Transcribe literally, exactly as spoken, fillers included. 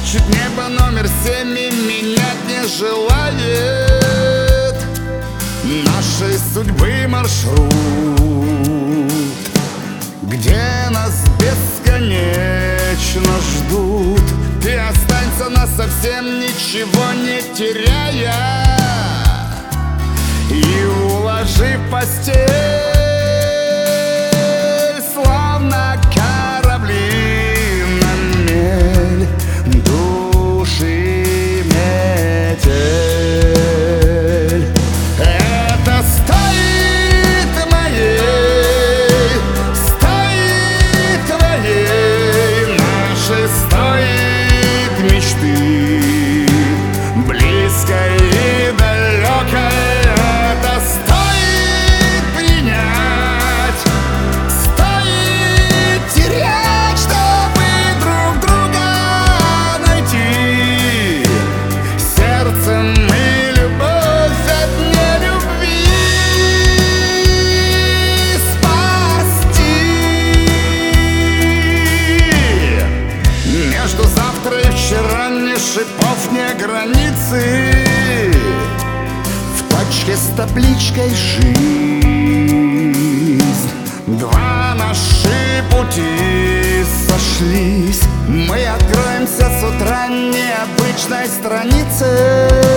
Значит, небо номер семь и менять не желает нашей судьбы маршрут, где нас бесконечно ждут. Ты останься нас совсем ничего не теряя и уложи в постель, словно корабли на мель, души метель. Это стоит моей, стоит твоей, наши стоит мечты, близкой и далекой. Это стоит принять, стоит терять, чтобы друг друга найти. Сердцем и любовь от нелюбви спасти. Между завтра и вчера ни шипов, ни границы. В точке с табличкой «Жизнь» два наши пути сошлись. Мы откроемся с утра необычной страницей.